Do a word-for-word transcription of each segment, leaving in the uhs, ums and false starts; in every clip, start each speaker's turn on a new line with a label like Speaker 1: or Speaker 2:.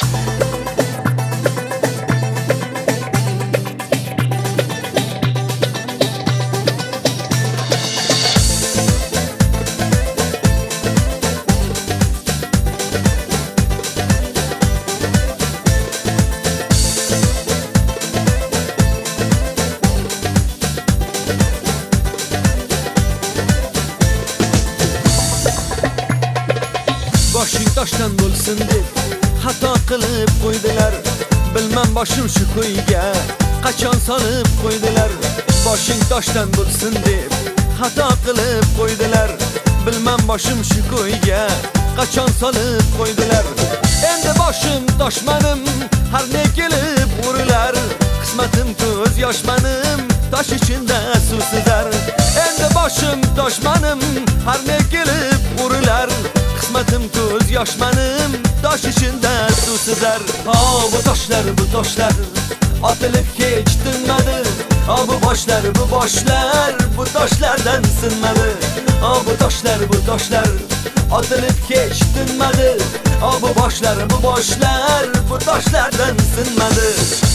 Speaker 1: Boshing toshdan bo'lsin deb xato qilib qo'ydilar. Bilmem boshim shu ko'yga qachon solib qo'ydilar. Boshing toshdan bo'lsin deb xato qilib qo'ydilar. Bilmem boshim shu ko'yga qachon solib qo'ydilar. Endi boshim toshmanim har ne kelib urilar. Qismatim ko'z yoshmanim tosh ichida suvsizar. Endi boshim toshmanim har ne kelib urilar. Qismatim ko'z yoshmanim tosh ichida suvsizar. Oh bu toshlar bu toshlar otilib hech tinmadi. Oh bu boshlar bu boshlar bu toshlardan sinmadi. Oh bu toshlar bu toshlar otilib hech tinmadi. Oh bu boshlar bu boshlar bu toshlardan sinmadi.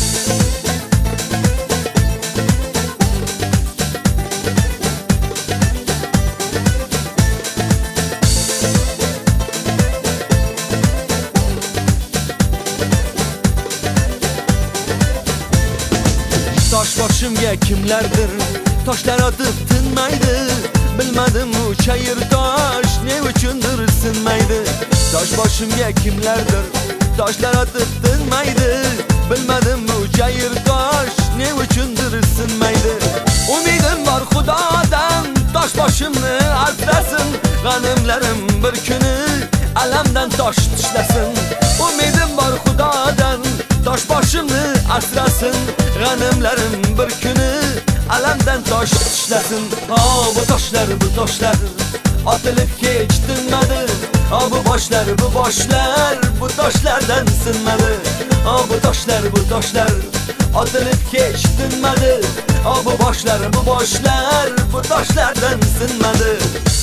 Speaker 1: Tosh boshimga kimlardir toshlar otib tinmaydi. Bilmadim u chayir tosh ne uchundir sinmaydi. Tosh boshimga kimlardir toshlar otib tinmaydi. Bilmadim u chayir tosh ne uchundir sinmaydi. Umidim bor Xudodan tosh boshimni asrasin. G'animlarim bir kuni alamdan tosh tishlasin. Umidim bor Xudodan tosh boshimni asrasin. G'animlarim bir kuni alamdan tosh tishlasin. Oh bu toshlar bu toshlar otilib hech tinmadi. Oh bu boshlar bu boshlar bu toshlardan sinmadi. Oh bu toshlar bu toshlar otilib hech tinmadi. Oh bu boshlar bu boshlar bu toshlardan sinmadi.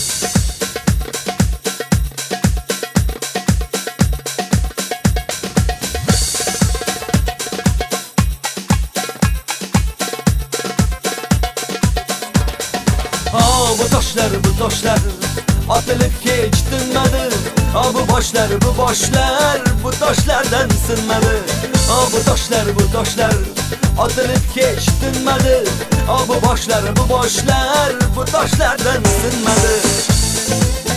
Speaker 1: Oh bu toshlar bu toshlar otilib hech tinmadi. Oh bu boshlar bu boshlar bu toshlardan sinmadi. Oh bu toshlar bu toshlar otilib hech tinmadi. Oh bu boshlar bu boshlar bu toshlardan sinmadi.